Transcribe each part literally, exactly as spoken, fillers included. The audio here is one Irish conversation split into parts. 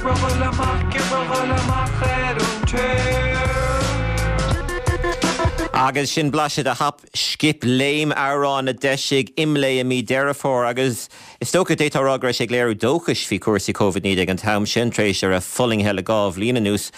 Cebrogol amach, cebrogol amach er an tur. Agus sin blaise a hap skip léim árán a deisig imlé a mí deirefór agus is tócha déta ragra sé léirú dóchas fi cuasaí COVID nídig an tam sin trééis ar a fulling hela gáh lína nús.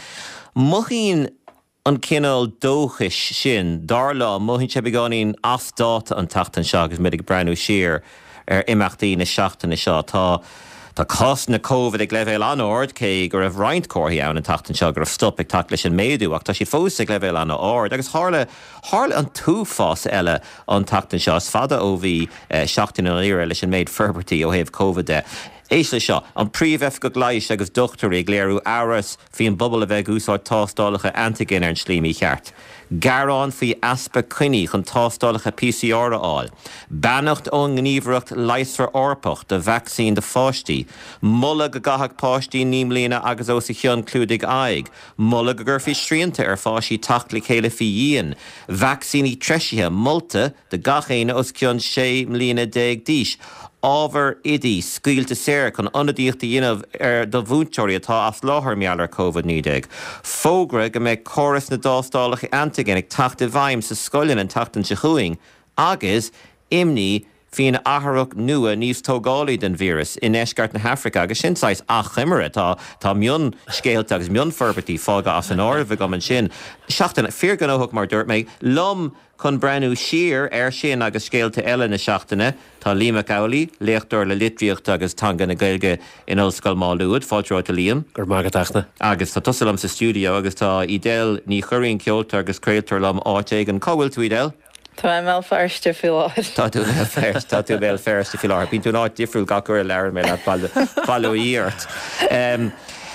Muchín an cinál dóchas sin darla muhinn se begáín afdáta an tatan seo agus midig breanú siar ar imachtaí na seachtainna seo tá Tá cos na COVID ag levéil an ord cé gur raibh roint cóthaí ann an tatan seo gur raibh stop ag tacla sin méadú ach tá sí fós ag levéil an ord agus hála hála an túfás eile an tatan seo fada ó bhí seachtainna an ire leis an méid ferbertí ó héobh COVID de. Éis lei seo, an príomhheith go gleish agus dochtarí ag léirú áras fi an bubal a bheith úsáid tástálacha antigin ar an slímí cheart. Garán fi aspa cuine chun tástálacha P C R áil. Bannacht ón gníomhreacht leisfar orpach de vaccín de fáistí. Mulla go gathach páistí nímlína agus ó sa cheann clúdig aig. Mulla go gur fi sríanta ar fáisí tachla chéile fi díon. Vaccíní treisithe multa de gachéine os ceann sé mlína déag díis. Ábhar idí scuilte séir chun anadíochta dhéanamh ar do bhúnteoirí atá as láthair meallar COVID nídig. Fógra go méid choras na dástálacha antigin ag tachta bhaim sa scoilinn an tachtan se chuing, agus imní fion athrach nua níos tógálaí den vírus in eisceart na Hafraice agus sin sais a chimire tá tá mion scéalta agus mion ferbertí fága as an áirbh go an sin. Seachtainna fíor gan óthach mar dúirt méid lom chun brenn siar ar sin agus scéalta eile na seachtainna tá Líam Cowley, léachtar le litríocht agus tanga na Gaeilge in Ollscoil Máluad, fáilteoirta Líam. Gur mágad achna. Agus tá tusalam sa stúdio agus tá Idel ní chuirín ceolta agus creator lam áit an cáhfuil tú Idel? Tá mé ferste fi láir. Tá tú ferst, tá tú bhéil ferste fi láir. Bín tú náid difriúil gacur leir mé le bailú íart. Um,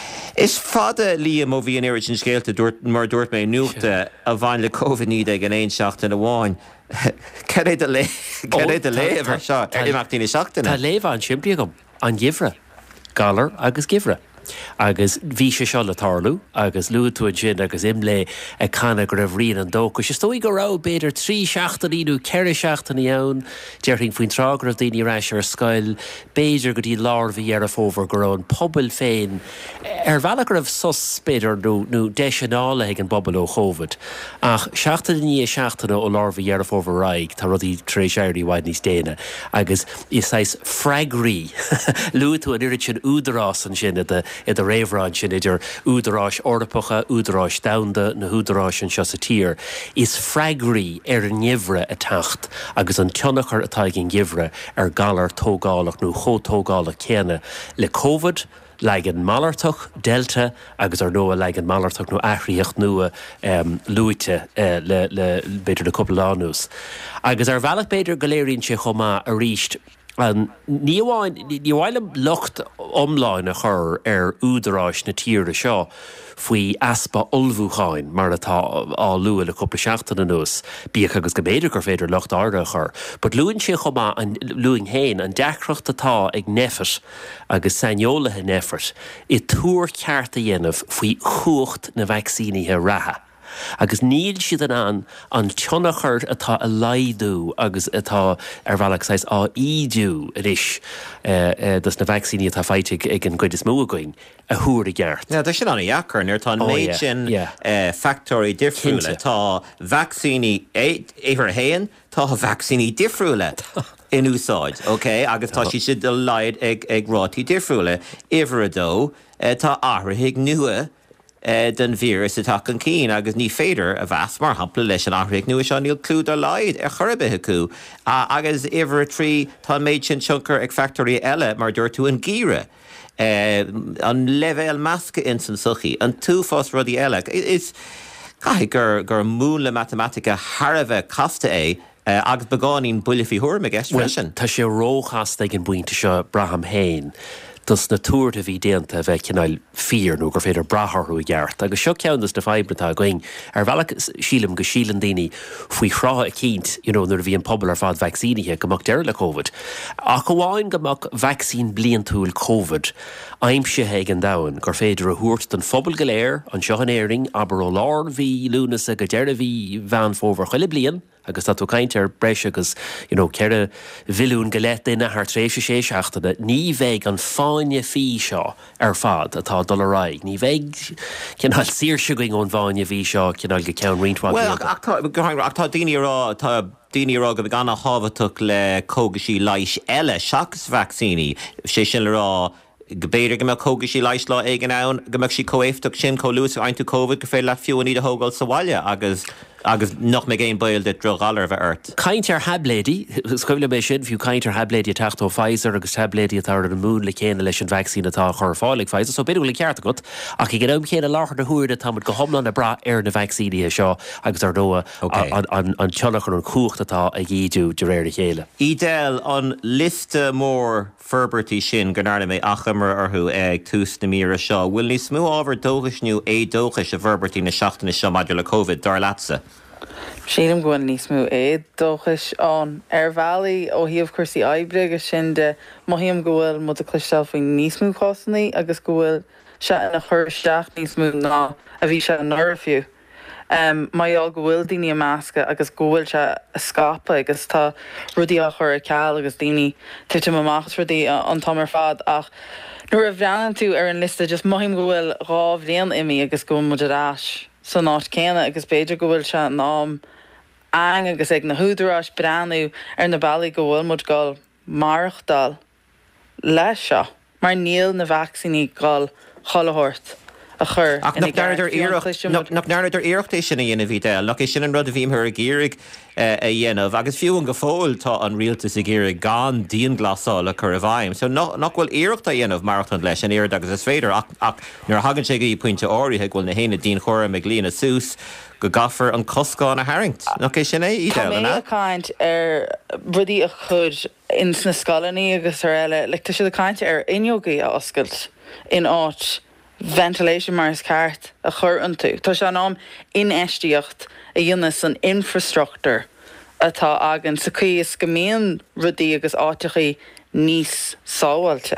Is fada Líam ó bhí an éiri sin scéalta mar dúirt mé nuachta a bhain le COVID nídig an éon seachtain a bháin. Cer é de le cer é de léamh ar seo ar imachtaí seachtainna. Tá léamh an siimplí gom an gifre, galar agus gifre. Agus bhí sé seo le tarlú, agus luútúid sin agus imlé ag canna go raibh rion an dócha. Is tóí go rá beidir trí seachtaíú ceir seachtaí ann, deirting faoin trágrah daoine reis ar scoil, béidir go dtí lárbhí ar a fómhar go raibh an pobal féin. Ar bhealach raibh sos beidir nó deisianála ag an bobbal ó COVID. Ach seachtaí seachtainna ó lárbhí ar a fómhar raig, tá rudí trééis airí bhaid níos déine. Agus isáis freagrí luútú an irid sin údarrás an sin a i a réimhráin sin idir údarrás orpacha, údarrás damda na údarrás an seo sa tír. Is freagrí ar an nimhre a tacht agus an tionachar atá gin gimhre ar galar tógálach nó chótógálach céine le COVID, legan malartach, delta, agus ar nua legan malartach nó aithríocht nua um, luite uh, le, le beidir le couple lánús. Agus ar bhealach beidir goléiríonn sé chomá a ríist an ní bhhailm lucht omláin a chur ar údarrás na tíre seo faoi aspa olbhúcháin mar atá á lua le cúpla seachtainna nús bíoch agus go béidir gur féidir lucht arda a chur. But luann sé chomá an luing héin an deachreacht atá ag nefert agus sainolaithe nefert i túr ceart a dhéanamh faoi chuacht na vaccínithe ratha. Agus níl siad an an tionachar atá a laidú agus atá ar bhealach sais á ídú a ris dus na vaccíní atá feitig ag an gcuid is mógain a thuair a gceart. Ja, tá sin anna dheacair nuair tá méid sin factorí difriúla tá vaccíní éhar héan tá vaccíní difriúla in úsáid, ok? Agus tá si siad de laid ag ag rátí difriúla ihar a dó tá áthraigh nua Uh, den vírus atá an cín agus ní féidir a bheas mar hampla leis an áthraigh nua seo níl clúd ar laid a churbethe acu. Uh, agus ihar trí tá méid sin tionchar ag factorí eile mar dúirtú an gíre. Uh, an levéil measca in san suchaí, an túfás rudí eile. Is cai gur gur múla matematica Harbheith casta é uh, agus begáín buile fi thuair me gceist freisin. Tá sé róchas ag an buinte seo Braham Hain. Dus na túirta bhí déanta bheith cinál fír nó gur féidir bratharthú i gceart. Agus seo ceannas na feibrantá going ar bhealach sílam go sílan daoine faoi chrá a cínt, you know, nuair bhí an pobal ar fád vaccínithe gomach deir le COVID. Ach go bháin gomach vaccín blian túil COVID, aimsithe ag an domhan gur féidir a thuairt den phobal go léir an seo an éiring aber ó lár bhí lúnasa go deir a bhí bhean fómhar chuile blian, agus tá tú caint ar breise agus you know, ceir viún go leit duine th tréise sé seachtainna, ní bheith an fáine fí seo ar fad atá dul raig. Ní bheith cinál sír siúing ón bháine bhí seo cinál go ceann rintá. Well, ach tá daoine rá tá daoine rá go bh ganna hábhaach le cógasí leis eile seachas vaccíní sé sin le rá go béidir go me cógasí leis lá ag an ann go meach sí comhéifteach sin có luas ein tú COVID go fé le fiúin iad a hógáil sa bhaile agus agus nach me géin bail de drogalar bheith airt. Caint ar hablédi, scoile bé sin fiú caint ar hablédi tacht ó Pfizer agus hablédi atá ar an mún le chéine leis an vaccín atá chur fálig Pfizer, so beidir le ceart agat ach i gnom chéine láthar na húir a tamid go homlan na bra ar na vaccíní seo agus ar dóa an teannach an cúcht atá a gíú de réir chéile. Idel an liste mór ferbertí sin gannarna mé achamar arthú ag tús na míra seo. Bhfuil ní smú ábhar dóchasniu é dóchas a ferbertí na seachtainna seo maidir le COVID dar latsa. Sílam gúin níos mú é dóchas an ar bhealaí ó híomh cuasaí oibre agus sin de maithíam go bhfuil mud a cluisteáil faoin níos mú chosannaí agus go bhfuil se ina chur isteach níos mú ná a bhí se an nuair fiú. Um, Maiall go bhfuil daoine a measca agus go bhfuil se a scapa agus tá rudaí a chur a ceall agus daoine tuite amachchas rudaí an tamar fad ach nuair a bhreanan tú ar an liste just maithíam go bhfuil ráh léon imi agus go muid aráis san náit céine agus beidir go bhfuil se nám ang agus ag na húdarás breanú ar na bailí go bhfuil mud gáil marachdal leis seo mar níl na vaccíní gáil cholathirt a chur. Ach nach náidir iireachtéis sinna dhéanamh bhí déil, nach é sin an rud a bhím thar a géirigh a dhéanamh, agus fiú an go fóil tá an rialtas a géirigh gan díon glasáil a chur a bhaim. So nach bhfuil iireachta dhéanamh marathon leis an éard agus is féidir ach nuair hagann sé go í pointe áirithe bhfuil na héine dín chóir me líana sús go gafar an coscáin a haingt. Nach é sin é idéil na? Tá mé caint ar rudí a chud in sna scalaní agus ar eile, le tá siad a caint ar iniogaí a oscailt in áit ventilation mars ceart a chur an tú. Tá se nám inéistíocht a dhéanana san infrastructure atá agan sa chuos go mbíonn rudaí agus áiteachí níos sábhailte.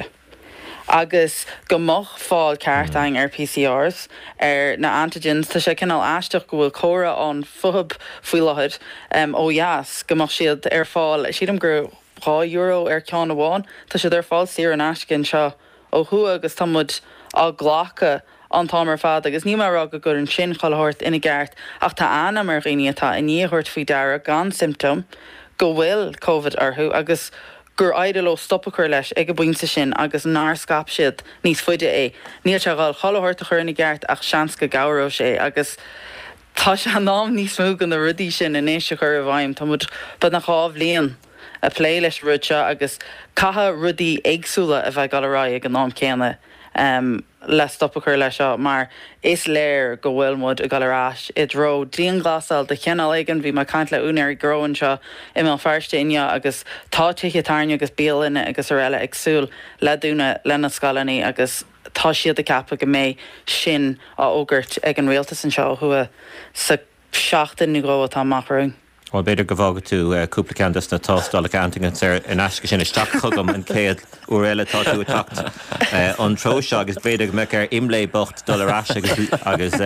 Agus go moch fáil ceartang ar P C Rs ar na antigens tá sé cinál aisteach go bhfuil córa an fuhab faoi láthaid um, ó dheas go moch siad ar fáil siadam gur dhá euro ar ceann amháin tá siad ar fáil siar an aiscin seo ó thua agus tamud á ghlacha an támar fad agus ní mar rá go gur an sin cholathirt ina gceart ach tá anna mar riine atá i níomhairt faoi deara gan symptom go bhfuil COVID orthú agus gur aidir ó stoppa chuir leis ag go buinte sin agus nar scap siad níos fuide é. Níl se gáil cholathirt a chur ina gceart ach seans go gabhró sé agus tá se nám níos mú gan na rudaí sin in éis chur a bhaim tá mud bud nach chábh líon a plé leis rud seo agus catha rudaí éagsúla a bheith gal rá ag an nám céanna um, le stoppa chuir leis seo mar is léir go bhfuil mud a galrás i dro díon glasáil de cheanal aigen bhí mar caiint le únair groin seo i mé fearste inne agus tá tuiche tarne agus béalinne agus ar eile agsúil le dúna lena scalaní agus tá siad a cappa go mé sin á ógurt ag an réaltas an seo thua sa seachtain ní gro atá machrún. Well, beidir go bhágad tú cúpla ceantas na tástála cantingan ar in asca sin isteach chugam an céad uair eile tá tú tacht an trós agus beidir me ar imlé bocht dolarás agus agus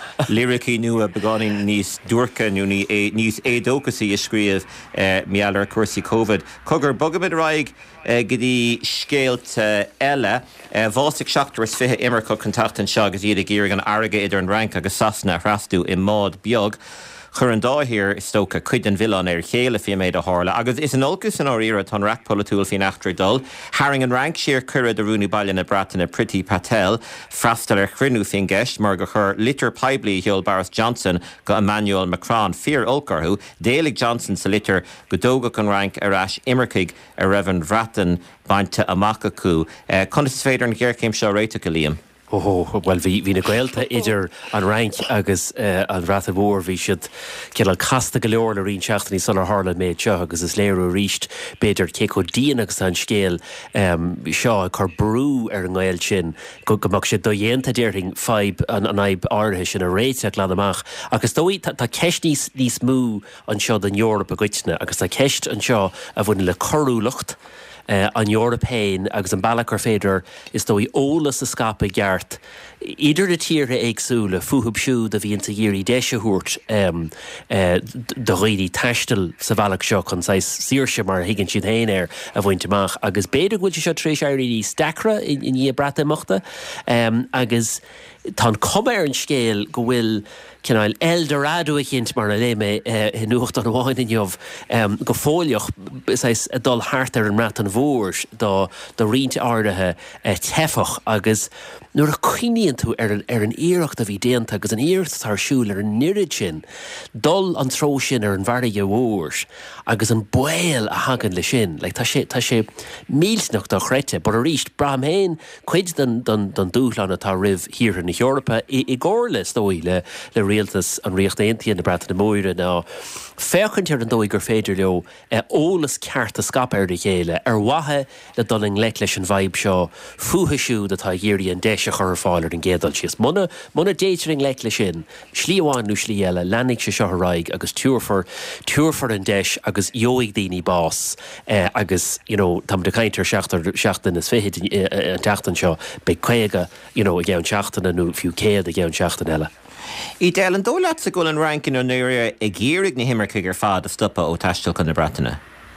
lyricí nua beganin níos dúrcha nó níos édócasí i scríomh meallar cuasaí COVID. Cogur bogabid raig go dtí scéalt eile bhásaigh seachtar is fithe imircha contactan seo agus iad a ggéirigh an airige idir an rank agus sasna rastú i mád beag. Chur an dáthír is tócha cuid an bhilán ar chéile fi méid a hála, agus is an olcus an áíire tan reachpolúil fin achtar dul, haring an rank siar curad a rúni bailin na bratainna Priti Patel, freistal ar chrinú fin gceist mar go chur litir peblií heol Boris Johnson go Emmanuel Macron fear olcarthú, délig Johnson sa litir go dóga an rank ar as imircaig a raibhann bhratan bainte amach acu. Conas is féidir an gghearcéim seo réite go líam. Oh, well, hí hí na gaelta idir an rank agus uh, an rata bhór hí siad ceal casta go leor le ríon seachtaí solar hála méid seo agus is léirú ríist beidir céco díana agus an scéal um, seo a chu brú ar an gáil sin go goach sé do dhéanta déirting feib an an aib áirithe sin a réiteach le amach agus dóí tá ceist níos níos mú an seo den Eorpa a goitne agus tá ceist an seo a bhfuin le choúlacht uh, an Européin agus an bailach ar féidir is dói ólas a scape geart. Idir de tíre éagsúle fuhub siú a bhíon sa géirí deisiúirt um, uh, do réí teistal sa bhealach seo chun sais síirse mar higann siad héanaar a bhaintteach agus beidir goil seo trééis airí stacra in dhé brata mochta um, agus tá cumar an scéal go bhfuil cinál Eldorado a chéint mar a léime nuacht an bháin in jobh um, go fóilioch sais a dul hart ar an rat an bhórs do do riint áirithe uh, tefach agus nuair a cuiníonn tú ar an, ar an íireacht a bhí déanta agus an íirecht tarsúil ar an nirid sin dul an tró sin ar an bharige bhórs agus an buil a hagan le sin like, tá sé, tá sé mílsnach do chreite bar a ríist bram héin chuid den, den, den dúchlan atá rih hir in Europa i, i gcóirlas dói le, le rialtas an riocht éontaí na brata na móire ná féchant ar an dói gur féidir leo e, ólas ceart a scap ar de chéile ar wathe le doling le leis an bhaib seo fuha siú atá géirí an deise chur fáilir an gédal sios muna muna déitering le le sin slíháin nó slí eile lenig se seo raig agus túrfar túrfar an deis agus joig daoine bás eh, agus you know, tam de caiintear seachtar seachtain is féhéid uh, an teachtain seo be chuige you know, a gceann seachtainna nó fiú céad a gceann seachtain eile. I déil an dólaat sa gúil an rankin ó nuair i ggéirigh na himmarcaigh ar fád a stoppa ó taistil chun na bratainna.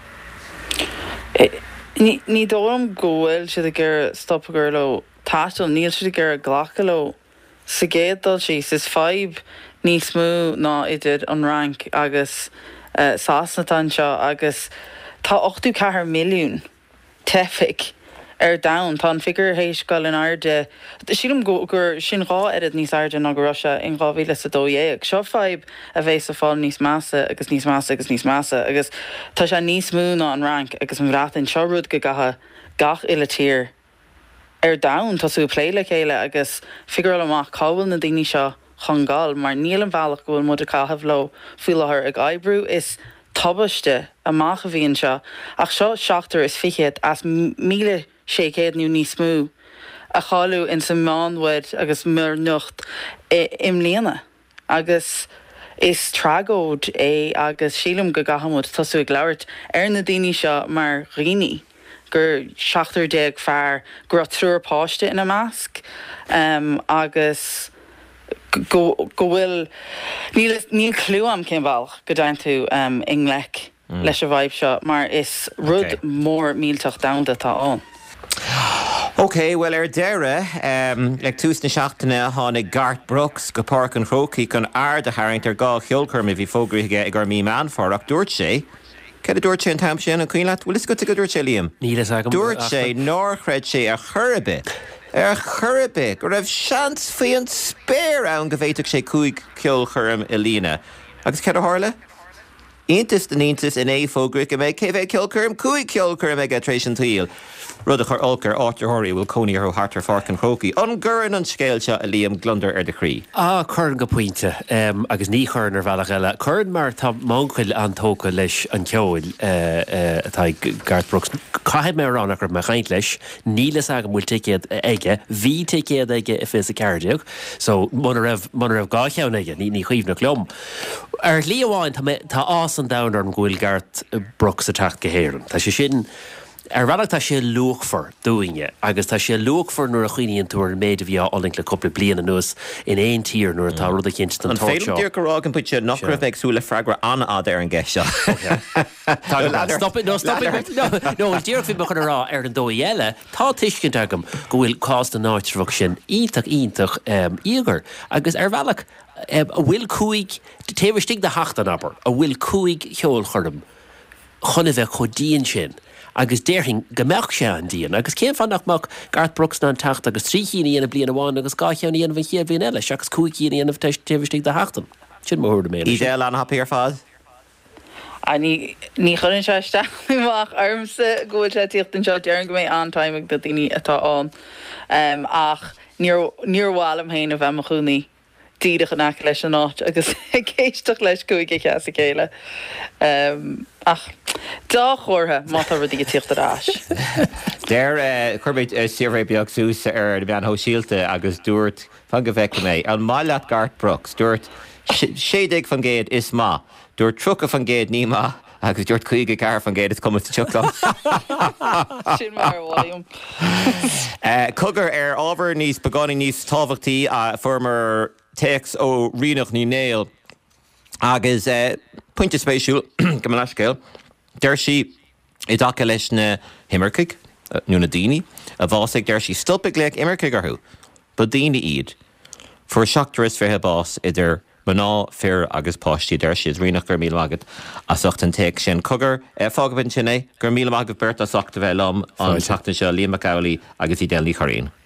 Ní dóm ggóil siad a gur stoppa gur le taistil níl siad a gur a ghlacha le sa géaddal síos is fáib níos mú ná idir an rank agus uh, sásnatán seo agus tá ochtú cethir milliún tefic ar down tá an figur hééis gáil in airde sílam gur sin rá edit níos airde ná go Russia in gáhíle sa dóhéag seo fáib a bhééis a fáil níos massa agus níos massa agus níos massa agus tá sé níos mú ná an rank agus an bhrátain seo rud go gatha gach ile tír ar down tású pléile chéile agus figur amach cábhfuil na daoine seo chungáil mar níl an bhealach gohfuil mud a caitheh lo fuilethair ag oibrú is tabaiste amach a bhíonn seo ach seo seachtar is fichéad as míle sécéad nú níos mú a cháú in sa mánhaid agus mar nucht im léana agus is tragód é agus sílam go gahamúd tasú ag leirt ar na daoine seo mar rií gur seachtar déag fearr gur trúr páiste ina másc um, agus go bhfuil níl clúam cén bhil go dain tú um, inglech mm. leis a bhaib seo mar is rud okay. Mór mílteach damda tá an. Ok, well ar deire um, le tús na seachtainna tháinig Garth Brooks go Páirc an Chrócaí chun aird a haingt ar gá cheolcurm a bhí fógraithe ag gur mí man far ach dúirt sé Cad a dúirt sé an tam sin an cuileat bhfuil is go go dúirt sé líam. Nílas agam. Dúirt sé nóir chreid sé a churbe ar churbe go raibh seans faoin spéir ann go bhhéiteach sé cúig ceolcurm i lína. Agus cad a hála? Iontas den iontas in é fógraigh go méid cé bheith ceolcurm cúig ceolcurm ag a trééis an taíl. Rud a chur olcar áitirthirí bhfuil coní ar hartar Páirc an Chrócaí an gcurann an scéil seo a líam glundar ar de chrí. Á churann go puinte um, agus ní churann ar bhealach eile. Churann mar tá máncail an tóca leis an ceoil uh, uh, atá Garth Brooks. Caithfid mé rán gur mar chaint leis, nílas agam bhfuil ticead aige, bhí ticead aige i fés a ceirdeach, so muna raibh muna raibh gá cheann aige, ní ní chuomh na clom. Ar líomháin tá ás an damhar an ghfuil Garth Brooks a techt go héireann. Tá sé sin ar bhealach tá sé luachfar dúine, agus tá sé luachfar nuair a chuoíonn tú ar méid a bhí áling le coppla bliana nuas in éon tír nuair atá rud a cinint an táir seo. An féidir go rágan puite nach raibh agsúla freigra anna ad ar an gceis seo. Stop it, no, stop it. No, no, dír fí bachar rá ar an dói eile, tá tuiscint agam go bhfuil cásta náitirfach sin ítach ítach um, íogar, agus ar bhealach um, a bhfuil cúig, téhristigh de hachtan aber, a bhfuil cúig cheol chorm, chuna bheith chodíonn sin. Agus déirthing gomeach sé an díon, agus céim fannachach Garth Brooks ná an tacht agus trí chéine ana bliana bháin agus gá cheanna dhéanamh chéad bhíon eile, seachas cúig chéine anamh téhristigh de hachtan. Sin mór mé. Í déil an happy ar fád? A ní ní chuann se isteach armsa gohfuil sé tíochttainn seo dearan go méid antáimig do daoine atá an um, ach níor bháil am héana a bheith mo chuúnaí díadach an aice leis an áit agus céisteach leis cúig a cheas a céile. Um, ach dá chórtha má tá rudí go tíocht arás. Déir chuirbeid siarré beag sús ar de bean hóisialta agus dúirt fan go bheice mé an máileat Garth Brooks dúirt sédig fan géad is má dúirt trucha fan géad ní má agus dúirt chuige gar fan géad cum tuach. Sin mar bhhaim. Cogur ar ábhar níos begáí níos táhachtaí a formar teex ó rianach ní néal agus pointe spéisiúil go man leiscéil. Deir si i dacha leis na himmercaig nó na daoine a bhásaigh deir si stoppaigh le immercaig arthú, ba daoine iad. Fuair seachtaras fithe bás idir baná fear agus páistí deir siad rianach gur míle agad a socht an teex sin cogur fágabhain sin é gur míle agad beirt a soachta bheith lom an seachtain seo Liam McCauley agus i déalaí choirín.